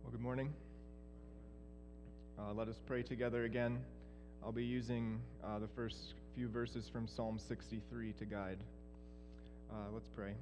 Well, good morning. Let us pray together again. I'll be using the first few verses from Psalm 63 to guide. Let's pray.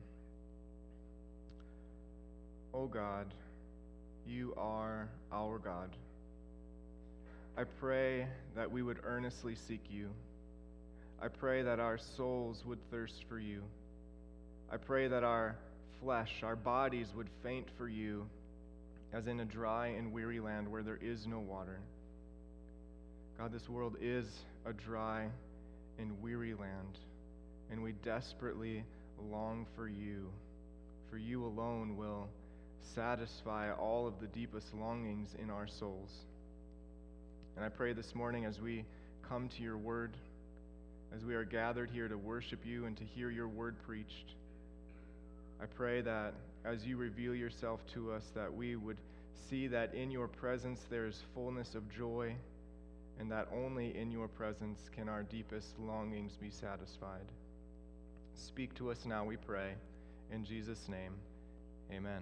O God, you are our God. I pray that we would earnestly seek you. I pray that our souls would thirst for you. I pray that our flesh, our bodies would faint for you, as in a dry and weary land where there is no water. God, this world is a dry and weary land, and we desperately long for you. For you alone will satisfy all of the deepest longings in our souls. And I pray this morning as we come to your word, as we are gathered here to worship you and to hear your word preached, I pray that as you reveal yourself to us, that we would see that in your presence there is fullness of joy, and that only in your presence can our deepest longings be satisfied. Speak to us now, we pray. In Jesus' name, amen.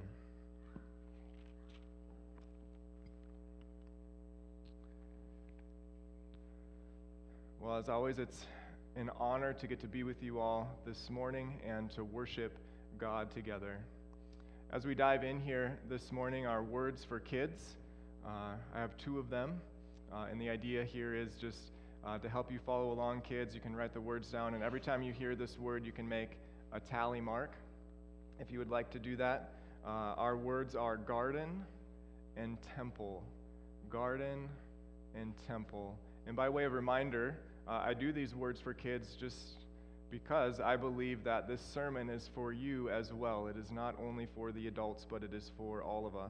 Well, as always, it's an honor to get to be with you all this morning and to worship God together. As we dive in here this morning, our words for kids, I have two of them, and the idea here is just to help you follow along, kids. You can write the words down, and every time you hear this word, you can make a tally mark if you would like to do that. Our words are garden and temple. Garden and temple. And by way of reminder, I do these words for kids just because I believe that this sermon is for you as well. It is not only for the adults, but it is for all of us.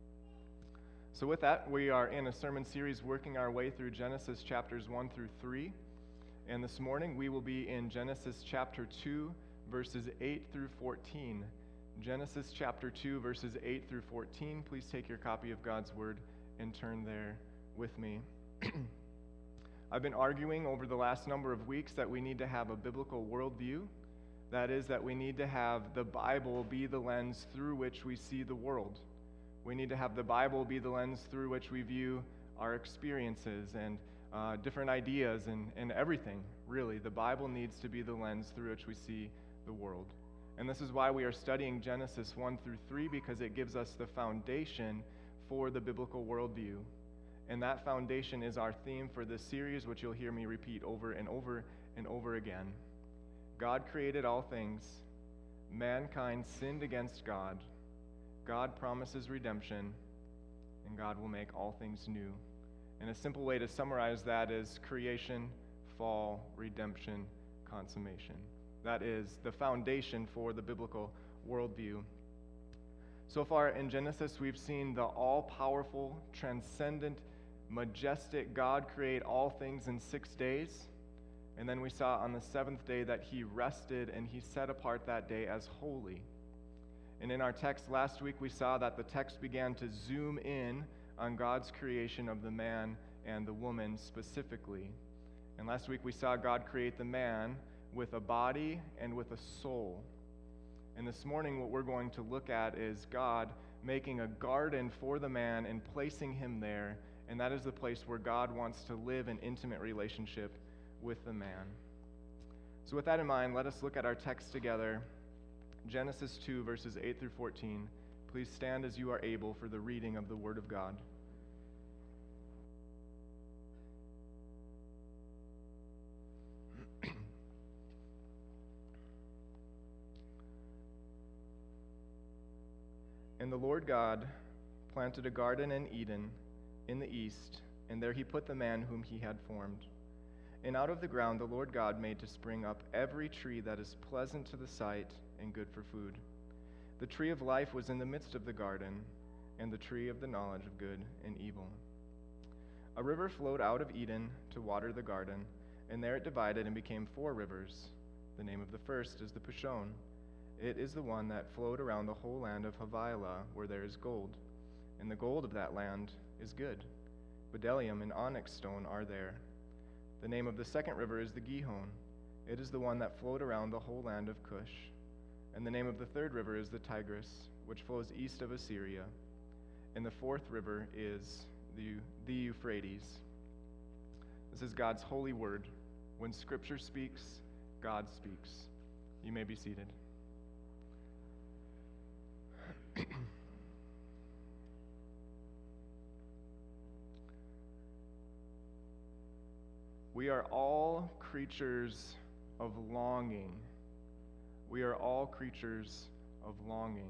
So with that, we are in a sermon series working our way through Genesis chapters 1 through 3. And this morning we will be in Genesis chapter 2, verses 8 through 14. Genesis chapter 2, verses 8 through 14. Please take your copy of God's Word and turn there with me. I've been arguing over the last number of weeks that we need to have a biblical worldview. That is, that we need to have the Bible be the lens through which we see the world. We need to have the Bible be the lens through which we view our experiences and different ideas and everything, really. The Bible needs to be the lens through which we see the world. And this is why we are studying Genesis 1 through 3, because it gives us the foundation for the biblical worldview. And that foundation is our theme for this series, which you'll hear me repeat over and over and over again. God created all things. Mankind sinned against God. God promises redemption, and God will make all things new. And a simple way to summarize that is creation, fall, redemption, consummation. That is the foundation for the biblical worldview. So far in Genesis, we've seen the all-powerful, transcendent, majestic God create all things in 6 days. And then we saw on the seventh day that he rested and he set apart that day as holy. And in our text last week, we saw that the text began to zoom in on God's creation of the man and the woman specifically. And last week we saw God create the man with a body and with a soul. And this morning what we're going to look at is God making a garden for the man and placing him there. And that is the place where God wants to live an intimate relationship with the man. So with that in mind, let us look at our text together. Genesis 2, verses 8 through 14. Please stand as you are able for the reading of the Word of God. And the Lord God planted a garden in Eden in the east, and there he put the man whom he had formed. And out of the ground the Lord God made to spring up every tree that is pleasant to the sight and good for food. The tree of life was in the midst of the garden, and the tree of the knowledge of good and evil. A river flowed out of Eden to water the garden, and there it divided and became 4 rivers. The name of the first is the Pishon. It is the one that flowed around the whole land of Havilah, where there is gold. And the gold of that land is good. Bdellium and onyx stone are there. The name of the second river is the Gihon. It is the one that flowed around the whole land of Cush. And the name of the third river is the Tigris, which flows east of Assyria. and the fourth river is the Euphrates. This is God's holy word. When Scripture speaks, God speaks. You may be seated. We are all creatures of longing. We are all creatures of longing.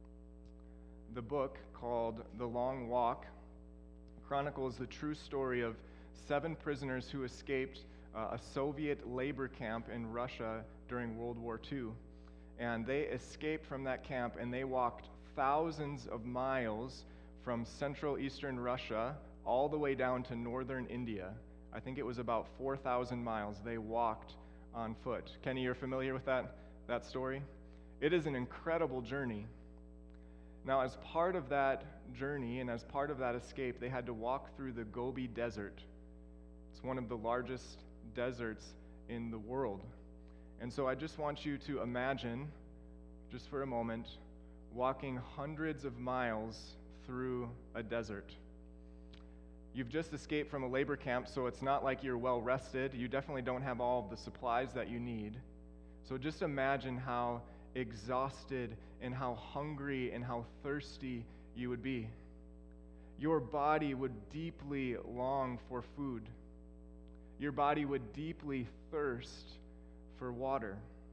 The book, called The Long Walk, chronicles the true story of 7 prisoners who escaped a Soviet labor camp in Russia during World War II. And they escaped from that camp, and they walked thousands of miles from central eastern Russia all the way down to northern India. I think it was about 4,000 miles they walked on foot. Kenny, you're familiar with that story? It is an incredible journey. Now, as part of that journey and as part of that escape, they had to walk through the Gobi Desert. It's one of the largest deserts in the world. And so I just want you to imagine, just for a moment, walking hundreds of miles through a desert. You've just escaped from a labor camp, so it's not like you're well rested. You definitely don't have all of the supplies that you need. So just imagine how exhausted and how hungry and how thirsty you would be. Your body would deeply long for food. Your body would deeply thirst for water.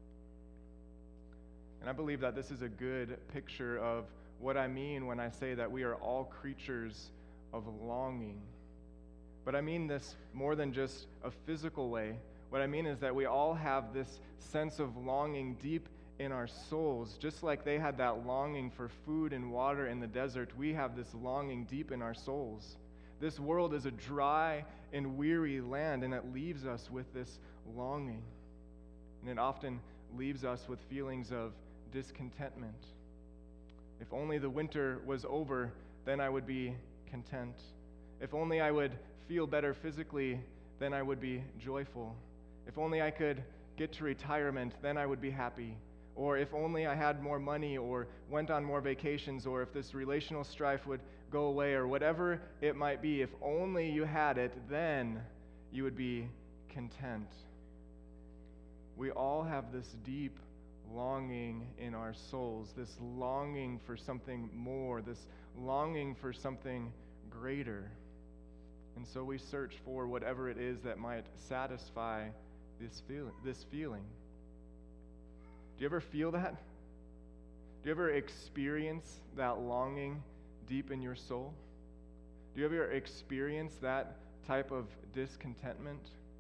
And I believe that this is a good picture of what I mean when I say that we are all creatures of longing. But I mean this more than just a physical way. What I mean is that we all have this sense of longing deep in our souls. Just like they had that longing for food and water in the desert, we have this longing deep in our souls. This world is a dry and weary land, and it leaves us with this longing. And it often leaves us with feelings of discontentment. If only the winter was over, then I would be content. If only I would feel better physically, then I would be joyful. If only I could get to retirement, then I would be happy. Or if only I had more money or went on more vacations, or if this relational strife would go away, or whatever it might be, if only you had it, then you would be content. We all have this deep longing in our souls, this longing for something more, this longing for something greater. And so we search for whatever it is that might satisfy this feeling. Do you ever feel that? Do you ever experience that longing deep in your soul? Do you ever experience that type of discontentment?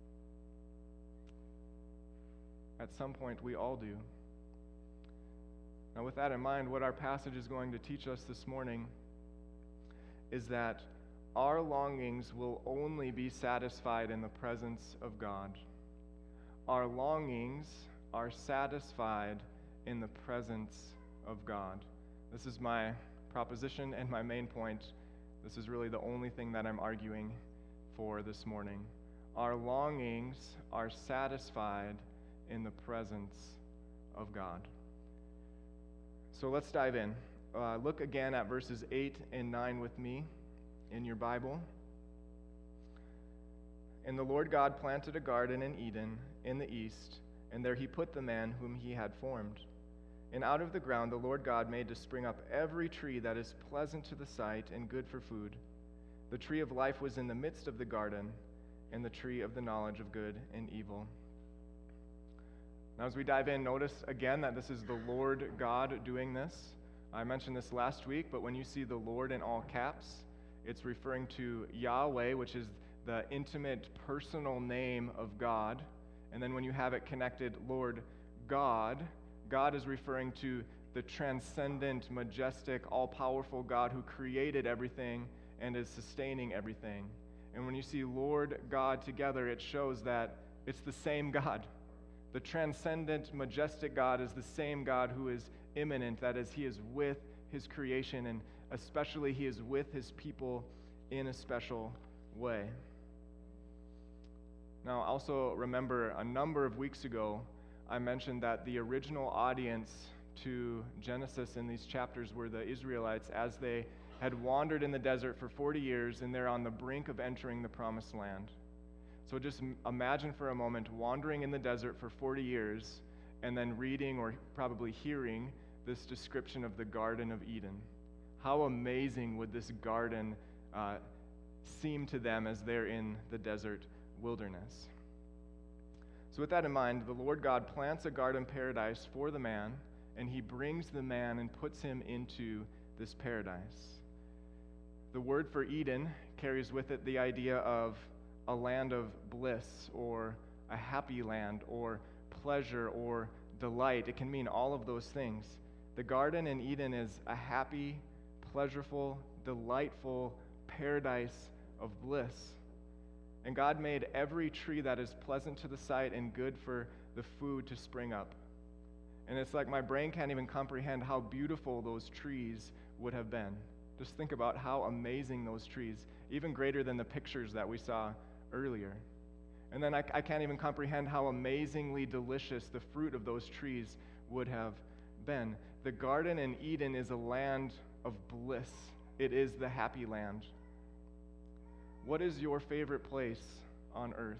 At some point, we all do. Now, with that in mind, what our passage is going to teach us this morning is that our longings will only be satisfied in the presence of God. Our longings are satisfied in the presence of God. This is my proposition and my main point. This is really the only thing that I'm arguing for this morning. Our longings are satisfied in the presence of God. So let's dive in. Look again at verses 8 and 9 with me in your Bible. And the Lord God planted a garden in Eden in the east, and there he put the man whom he had formed. And out of the ground the Lord God made to spring up every tree that is pleasant to the sight and good for food. The tree of life was in the midst of the garden, and the tree of the knowledge of good and evil. Now, as we dive in, notice again that this is the Lord God doing this. I mentioned this last week, but when you see the Lord in all caps, it's referring to Yahweh, which is the intimate, personal name of God. And then when you have it connected, Lord God, God is referring to the transcendent, majestic, all-powerful God who created everything and is sustaining everything. And when you see Lord God together, it shows that it's the same God. The transcendent, majestic God is the same God who is immanent, that is, he is with his creation, and especially he is with his people in a special way. Now, also remember, a number of weeks ago, I mentioned that the original audience to Genesis in these chapters were the Israelites as they had wandered in the desert for 40 years, and they're on the brink of entering the promised land. So just imagine for a moment wandering in the desert for 40 years and then reading or probably hearing this description of the Garden of Eden. How amazing would this garden seem to them as they're in the desert wilderness? So with that in mind, the Lord God plants a garden paradise for the man, and he brings the man and puts him into this paradise. The word for Eden carries with it the idea of a land of bliss, or a happy land, or pleasure, or delight. It can mean all of those things. The garden in Eden is a happy, pleasureful, delightful paradise of bliss. And God made every tree that is pleasant to the sight and good for the food to spring up. And it's like my brain can't even comprehend how beautiful those trees would have been. Just think about how amazing those trees, even greater than the pictures that we saw earlier. And then I can't even comprehend how amazingly delicious the fruit of those trees would have been. The garden in Eden is a land of bliss. It is the happy land. What is your favorite place on earth?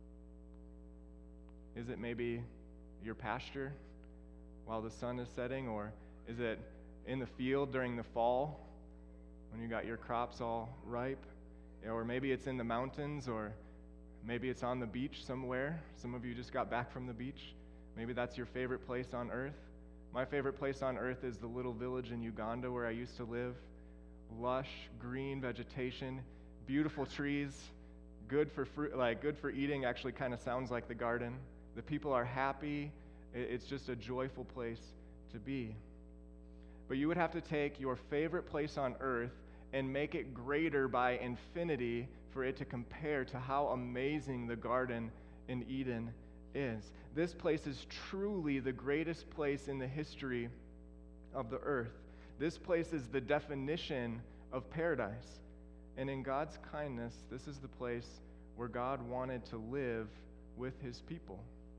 Is it maybe your pasture while the sun is setting, or is it in the field during the fall when you got your crops all ripe? Or maybe it's in the mountains, or maybe it's on the beach somewhere. Some of you just got back from the beach. Maybe that's your favorite place on earth. My favorite place on earth is the little village in Uganda where I used to live. Lush, green vegetation, beautiful trees, good for fruit, good for eating. Actually kind of sounds like the garden. The people are happy. It's just a joyful place to be. But you would have to take your favorite place on earth and make it greater by infinity for it to compare to how amazing the garden in Eden is. This place is truly the greatest place in the history of the earth. This place is the definition of paradise. And in God's kindness, this is the place where God wanted to live with his people.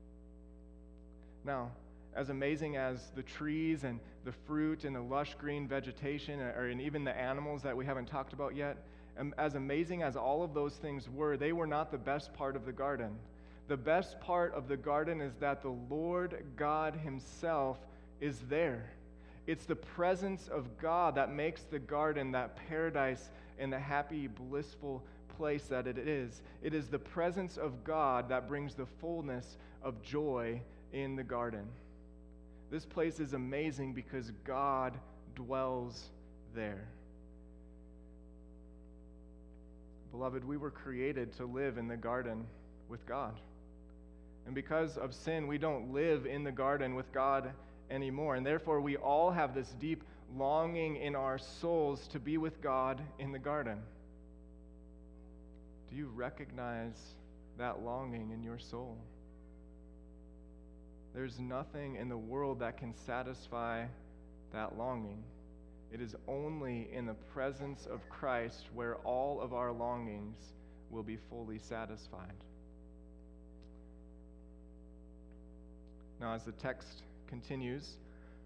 Now, as amazing as the trees and the fruit and the lush green vegetation, and even the animals that we haven't talked about yet, as amazing as all of those things were, they were not the best part of the garden. The best part of the garden is that the Lord God himself is there. It's the presence of God that makes the garden that paradise and the happy, blissful place that it is. It is the presence of God that brings the fullness of joy in the garden. This place is amazing because God dwells there. Beloved, we were created to live in the garden with God. And because of sin, we don't live in the garden with God anymore. And therefore, we all have this deep longing in our souls to be with God in the garden. Do you recognize that longing in your soul? There's nothing in the world that can satisfy that longing. It is only in the presence of Christ where all of our longings will be fully satisfied. Now, as the text continues,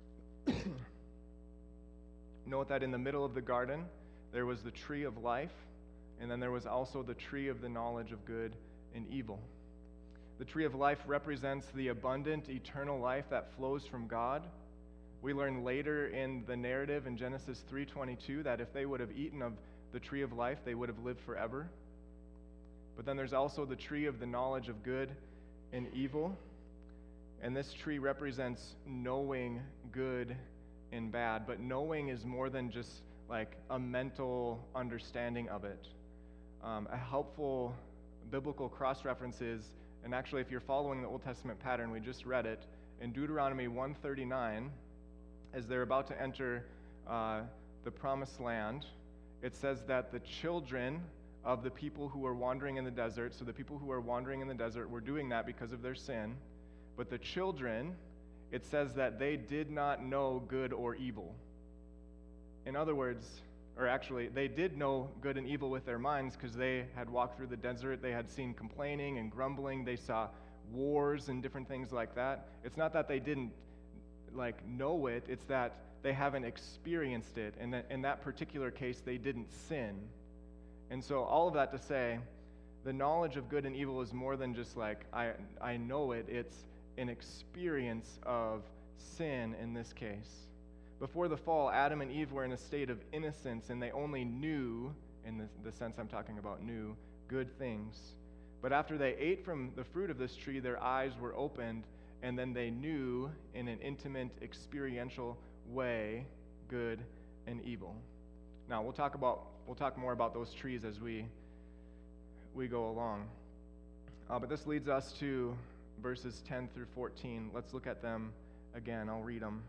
note that in the middle of the garden, there was the tree of life, and then there was also the tree of the knowledge of good and evil. The tree of life represents the abundant, eternal life that flows from God. We learn later in the narrative in Genesis 3:22 that if they would have eaten of the tree of life, they would have lived forever. But then there's also the tree of the knowledge of good and evil. And this tree represents knowing good and bad. But knowing is more than just like a mental understanding of it. A helpful biblical cross-reference is, and actually if you're following the Old Testament pattern, we just read it, in Deuteronomy 1:39, as they're about to enter the promised land, it says that the children of the people who were wandering in the desert, so the people who were wandering in the desert were doing that because of their sin, but the children, it says that they did not know good or evil. In other words, or actually, they did know good and evil with their minds because they had walked through the desert, they had seen complaining and grumbling, they saw wars and different things like that. It's not that they didn't know it, it's that they haven't experienced it. And that in that particular case, they didn't sin. And so all of that to say, the knowledge of good and evil is more than just like, I know it. It's an experience of sin in this case. Before the fall, Adam and Eve were in a state of innocence, and they only knew, in the sense I'm talking about, knew good things. But after they ate from the fruit of this tree, their eyes were opened, and then they knew in an intimate, experiential way good and evil. Now, we'll talk more about those trees as we go along. But this leads us to verses 10 through 14. Let's look at them again. I'll read them.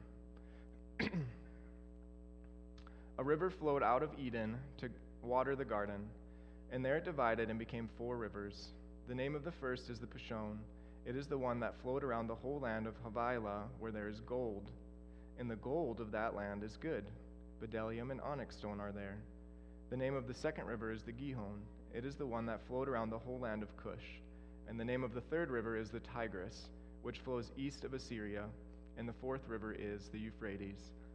A river flowed out of Eden to water the garden, and there it divided and became 4 rivers. The name of the first is the Pishon. It is the one that flowed around the whole land of Havilah, where there is gold. And the gold of that land is good. Bdellium and onyx stone are there. The name of the second river is the Gihon. It is the one that flowed around the whole land of Cush. And the name of the third river is the Tigris, which flows east of Assyria. And the fourth river is the Euphrates.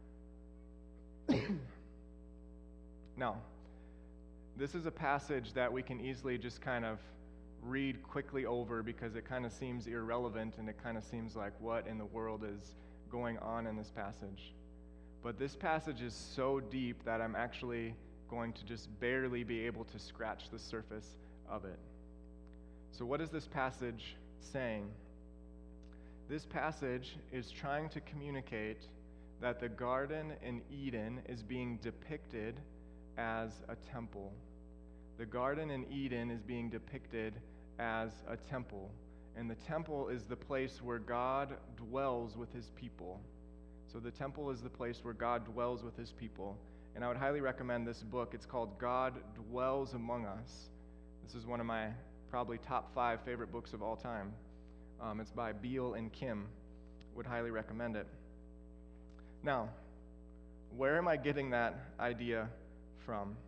Now, this is a passage that we can easily just kind of read quickly over because it kind of seems irrelevant and it kind of seems like what in the world is going on in this passage. But this passage is so deep that I'm actually going to just barely be able to scratch the surface of it. So what is this passage saying? This passage is trying to communicate that the Garden in Eden is being depicted as a temple. The Garden in Eden is being depicted as a temple. And the temple is the place where God dwells with his people. So the temple is the place where God dwells with his people. And I would highly recommend this book. It's called God Dwells Among Us. This is one of my probably top 5 favorite books of all time. It's by Beale and Kim. Would highly recommend it. Now, where am I getting that idea from?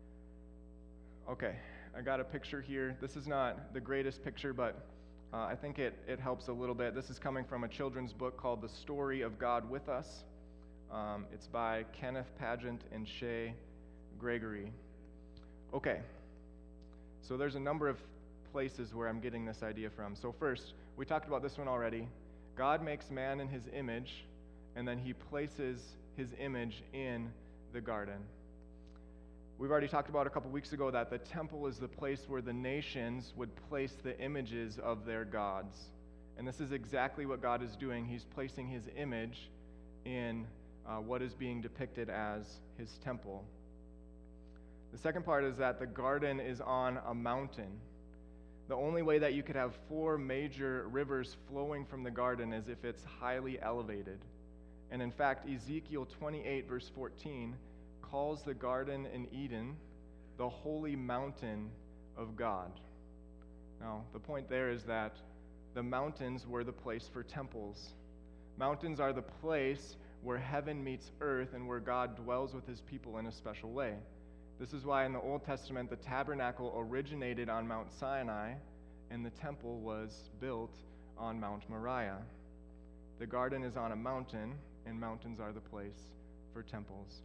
Okay, I got a picture here. This is not the greatest picture, but I think it helps a little bit. This is coming from a children's book called The Story of God With Us. It's by Kenneth Pageant and Shay Gregory. Okay, so there's a number of places where I'm getting this idea from. So first, we talked about this one already. God makes man in his image, and then he places his image in the garden. We've already talked about a couple weeks ago that the temple is the place where the nations would place the images of their gods. And this is exactly what God is doing. He's placing his image in what is being depicted as his temple. The second part is that the garden is on a mountain. The only way that you could have 4 major rivers flowing from the garden is if it's highly elevated. And in fact, Ezekiel 28 verse 14 calls the Garden in Eden the holy mountain of God. Now, the point there is that the mountains were the place for temples. Mountains are the place where heaven meets earth and where God dwells with his people in a special way. This is why in the Old Testament the tabernacle originated on Mount Sinai and the temple was built on Mount Moriah. The garden is on a mountain, and mountains are the place for temples.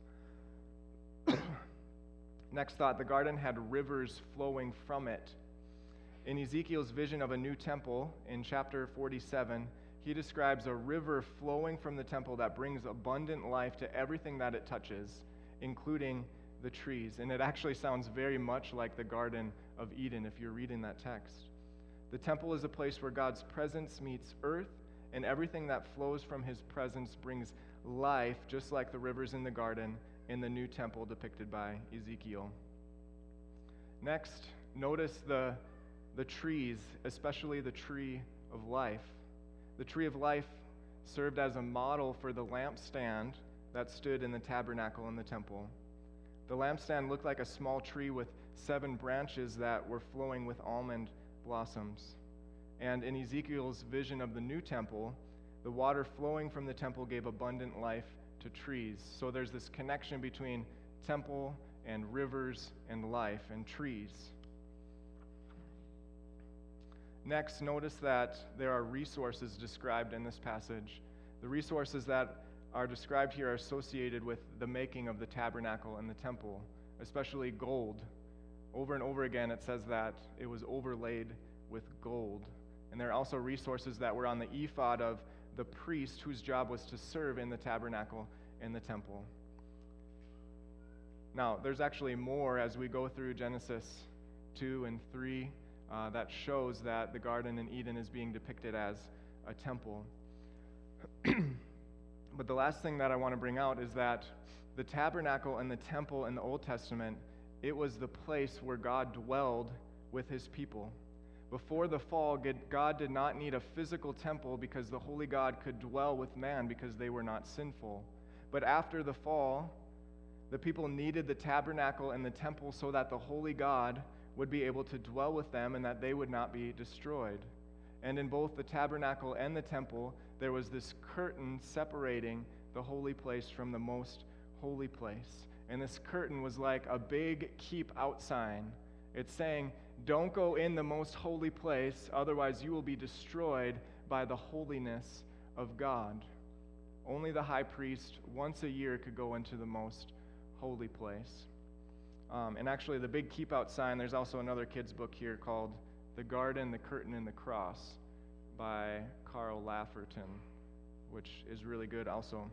Next thought, the garden had rivers flowing from it. In Ezekiel's vision of a new temple in chapter 47, he describes a river flowing from the temple that brings abundant life to everything that it touches, including the trees. And it actually sounds very much like the Garden of Eden if you're reading that text. The temple is a place where God's presence meets earth, and everything that flows from his presence brings life, just like the rivers in the garden in the new temple depicted by Ezekiel. Next, notice the trees, especially the tree of life. The tree of life served as a model for the lampstand that stood in the tabernacle in the temple. The lampstand looked like a small tree with 7 branches that were flowing with almond blossoms. And in Ezekiel's vision of the new temple, the water flowing from the temple gave abundant life to trees. So there's this connection between temple and rivers and life and trees. Next, notice that there are resources described in this passage. The resources that are described here are associated with the making of the tabernacle and the temple, especially gold. Over and over again, it says that it was overlaid with gold. And there are also resources that were on the ephod of the priest whose job was to serve in the tabernacle and the temple. Now, there's actually more as we go through Genesis 2 and 3 that shows that the Garden in Eden is being depicted as a temple. But the last thing that I want to bring out is that the tabernacle and the temple in the Old Testament, it was the place where God dwelled with his people. Before the fall, God did not need a physical temple because the holy God could dwell with man because they were not sinful. But after the fall, the people needed the tabernacle and the temple so that the holy God would be able to dwell with them and that they would not be destroyed. And in both the tabernacle and the temple, there was this curtain separating the holy place from the most holy place. And this curtain was like a big keep out sign. It's saying, don't go in the most holy place, otherwise you will be destroyed by the holiness of God. Only the high priest once a year could go into the most holy place. And actually the big keep out sign, there's also another kid's book here called The Garden, the Curtain, and the Cross by Carl Lafferton, which is really good also.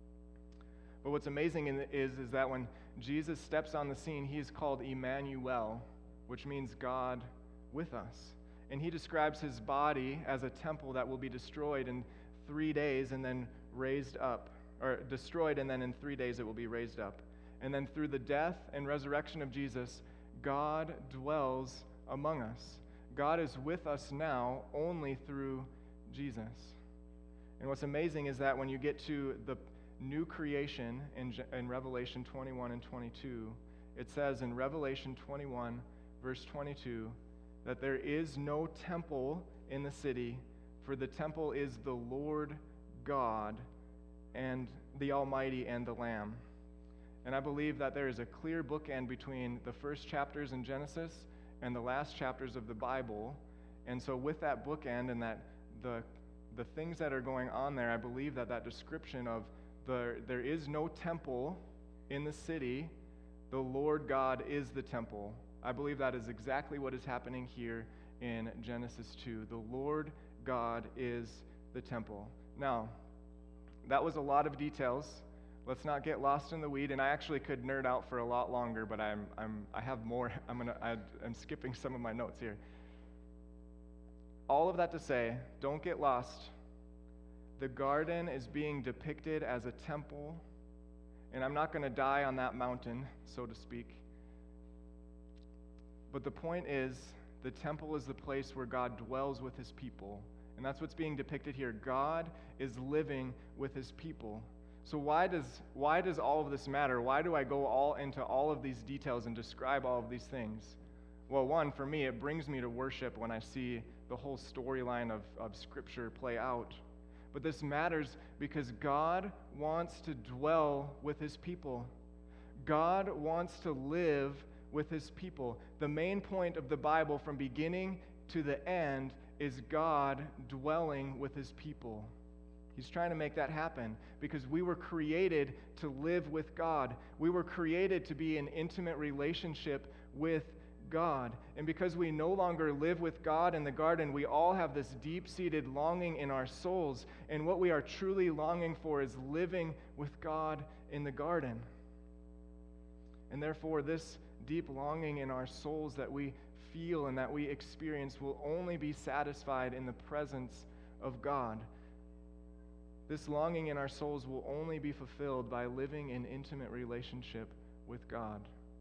But what's amazing is that when Jesus steps on the scene, he is called Emmanuel, which means God with us. And he describes his body as a temple that will be destroyed in 3 days and then raised up, or destroyed and then in 3 days it will be raised up. And then through the death and resurrection of Jesus, God dwells among us. God is with us now only through Jesus. And what's amazing is that when you get to the new creation in Revelation 21 and 22, it says in Revelation 21, verse 22, that there is no temple in the city, for the temple is the Lord God and the Almighty and the Lamb. And I believe that there is a clear bookend between the first chapters in Genesis and the last chapters of the Bible. And so with that bookend and that the things that are going on there, I believe that description of there is no temple in the city, the Lord God is the temple. I believe that is exactly what is happening here in Genesis 2. The Lord God is the temple. Now, that was a lot of details. Let's not get lost in the weed, and I actually could nerd out for a lot longer, but I have more. I'm skipping some of my notes here. All of that to say, don't get lost. The garden is being depicted as a temple, and I'm not going to die on that mountain, so to speak. But the point is, the temple is the place where God dwells with his people, and that's what's being depicted here. God is living with his people. So why does all of this matter? Why do I go all into all of these details and describe all of these things? Well, one, for me, it brings me to worship when I see the whole storyline of Scripture play out. But this matters because God wants to dwell with his people. God wants to live with his people. The main point of the Bible from beginning to the end is God dwelling with his people. He's trying to make that happen because we were created to live with God. We were created to be in intimate relationship with God. And because we no longer live with God in the garden, we all have this deep-seated longing in our souls. And what we are truly longing for is living with God in the garden. And therefore, this deep longing in our souls that we feel and that we experience will only be satisfied in the presence of God. This longing in our souls will only be fulfilled by living in intimate relationship with God.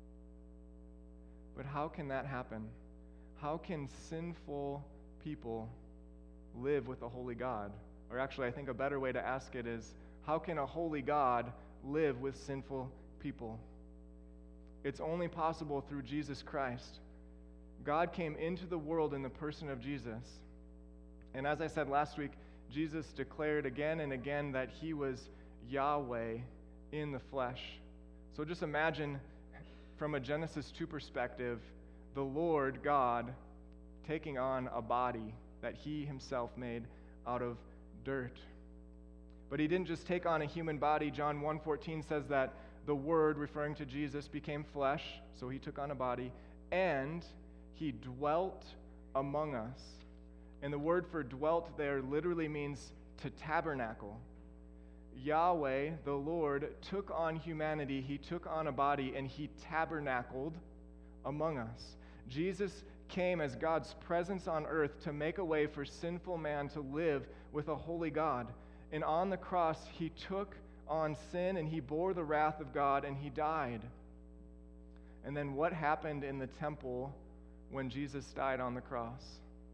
But how can that happen? How can sinful people live with a holy God? Or actually, I think a better way to ask it is, how can a holy God live with sinful people? It's only possible through Jesus Christ. God came into the world in the person of Jesus. And as I said last week, Jesus declared again and again that he was Yahweh in the flesh. So just imagine from a Genesis 2 perspective, the Lord God taking on a body that he himself made out of dirt. But he didn't just take on a human body. John 1:14 says that the Word, referring to Jesus, became flesh, so he took on a body, and he dwelt among us. And the word for dwelt there literally means to tabernacle. Yahweh, the Lord, took on humanity, he took on a body, and he tabernacled among us. Jesus came as God's presence on earth to make a way for sinful man to live with a holy God. And on the cross, he took on sin and he bore the wrath of God and he died. And then what happened in the temple when Jesus died on the cross?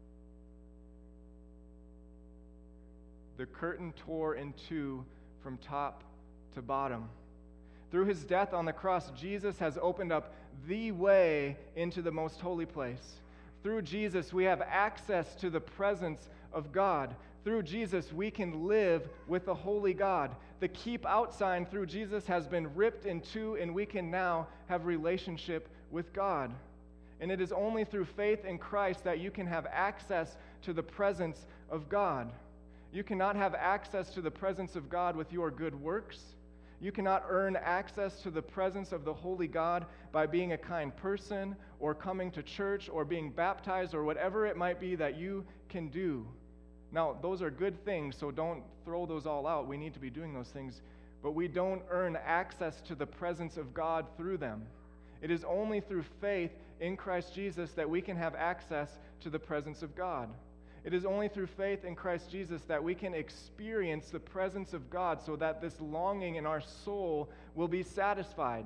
The curtain tore in two from top to bottom. Through his death on the cross, Jesus has opened up the way into the most holy place. Through Jesus, we have access to the presence of God. Through Jesus, we can live with the holy God. The keep out sign through Jesus has been ripped in two, and we can now have relationship with God. And it is only through faith in Christ that you can have access to the presence of God. You cannot have access to the presence of God with your good works. You cannot earn access to the presence of the holy God by being a kind person or coming to church or being baptized or whatever it might be that you can do. Now, those are good things, so don't throw those all out. We need to be doing those things, but we don't earn access to the presence of God through them. It is only through faith in Christ Jesus that we can have access to the presence of God. It is only through faith in Christ Jesus that we can experience the presence of God so that this longing in our soul will be satisfied.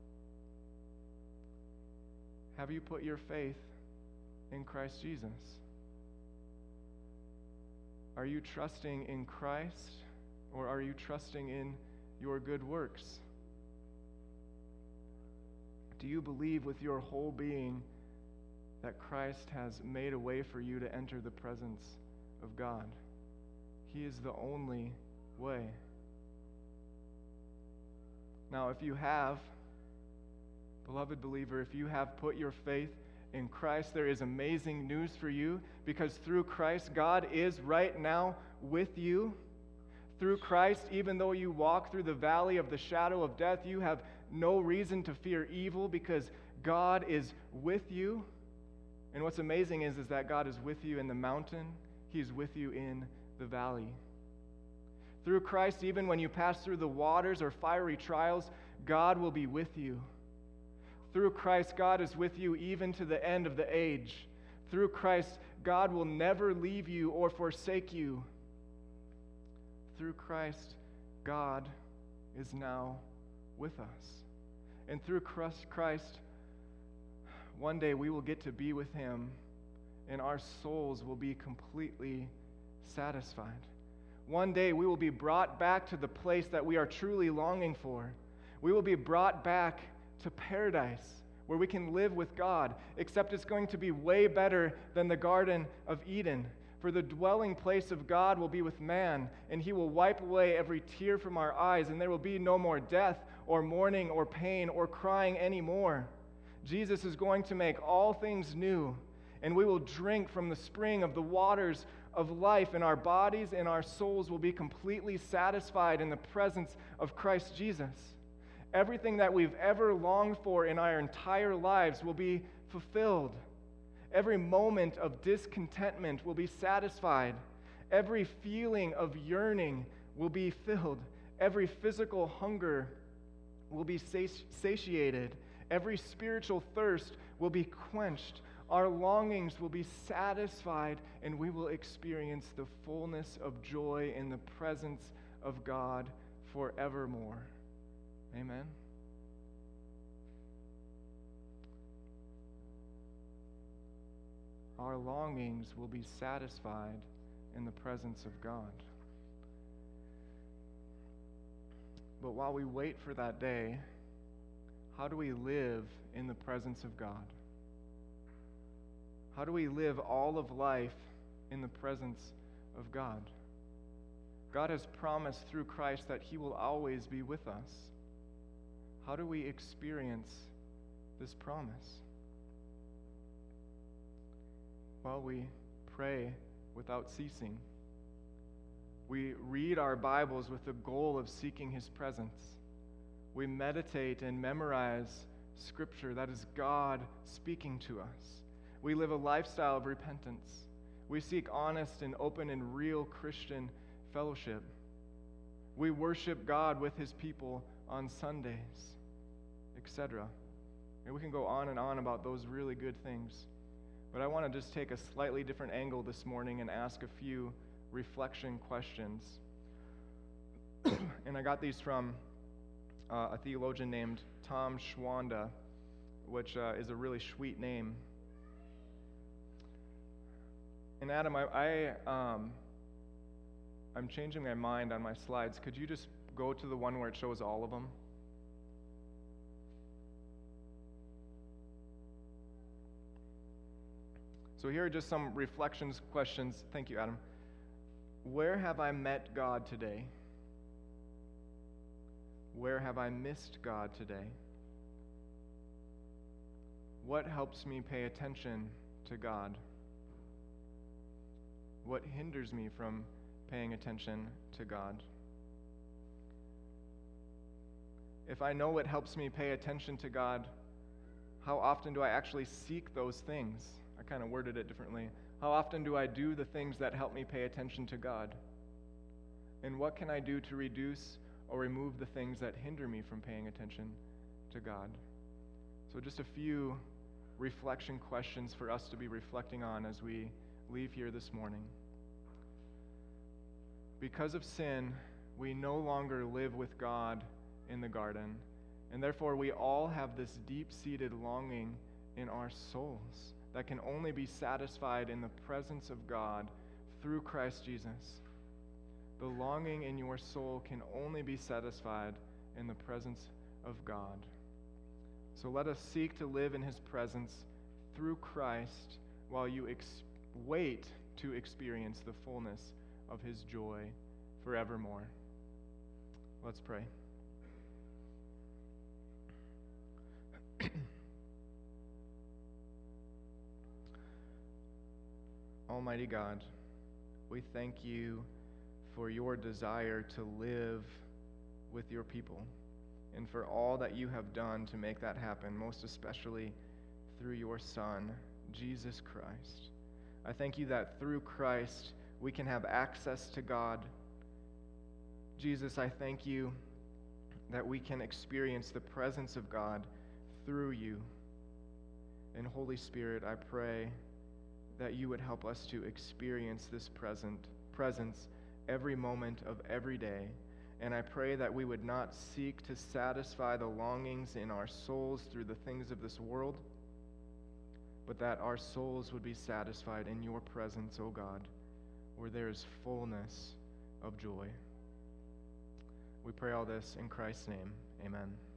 Have you put your faith in Christ Jesus? Are you trusting in Christ, or are you trusting in your good works? Do you believe with your whole being that Christ has made a way for you to enter the presence of God? He is the only way. Now, if you have, beloved believer, if you have put your faith in Christ, there is amazing news for you, because through Christ, God is right now with you. Through Christ, even though you walk through the valley of the shadow of death, you have no reason to fear evil because God is with you. And what's amazing is that God is with you in the mountain. He's with you in the valley. Through Christ, even when you pass through the waters or fiery trials, God will be with you. Through Christ, God is with you even to the end of the age. Through Christ, God will never leave you or forsake you. Through Christ, God is now with us. And through Christ, one day we will get to be with him, and our souls will be completely satisfied. One day we will be brought back to the place that we are truly longing for. We will be brought back to paradise, where we can live with God, except it's going to be way better than the Garden of Eden. For the dwelling place of God will be with man, and he will wipe away every tear from our eyes, and there will be no more death or mourning or pain or crying anymore. Jesus is going to make all things new, and we will drink from the spring of the waters of life, and our bodies and our souls will be completely satisfied in the presence of Christ Jesus. Everything that we've ever longed for in our entire lives will be fulfilled. Every moment of discontentment will be satisfied. Every feeling of yearning will be filled. Every physical hunger will be satiated. Every spiritual thirst will be quenched. Our longings will be satisfied, and we will experience the fullness of joy in the presence of God forevermore. Amen. Our longings will be satisfied in the presence of God. But while we wait for that day, how do we live in the presence of God? How do we live all of life in the presence of God? God has promised through Christ that he will always be with us. How do we experience this promise? Well, we pray without ceasing. We read our Bibles with the goal of seeking His presence. We meditate and memorize Scripture that is God speaking to us. We live a lifestyle of repentance. We seek honest and open and real Christian fellowship. We worship God with His people on Sundays, etc. And we can go on and on about those really good things. But I want to just take a slightly different angle this morning and ask a few reflection questions. And I got these from a theologian named Tom Schwanda, which is a really sweet name. And Adam, I'm changing my mind on my slides. Could you just go to the one where it shows all of them? So here are just some reflections, questions. Thank you, Adam. Where have I met God today? Where have I missed God today? What helps me pay attention to God? What hinders me from paying attention to God? If I know what helps me pay attention to God, how often do I actually seek those things? I kind of worded it differently. How often do I do the things that help me pay attention to God? And what can I do to reduce or remove the things that hinder me from paying attention to God? So just a few reflection questions for us to be reflecting on as we leave here this morning. Because of sin, we no longer live with God in the garden, and therefore we all have this deep-seated longing in our souls that can only be satisfied in the presence of God through Christ Jesus. The longing in your soul can only be satisfied in the presence of God. So let us seek to live in His presence through Christ while you wait to experience the fullness of His joy forevermore. Let's pray. Almighty God, we thank you for your desire to live with your people and for all that you have done to make that happen, most especially through your Son, Jesus Christ. I thank you that through Christ we can have access to God. Jesus, I thank you that we can experience the presence of God through you. And Holy Spirit, I pray that you would help us to experience this presence every moment of every day. And I pray that we would not seek to satisfy the longings in our souls through the things of this world, but that our souls would be satisfied in your presence, O God, where there is fullness of joy. We pray all this in Christ's name. Amen.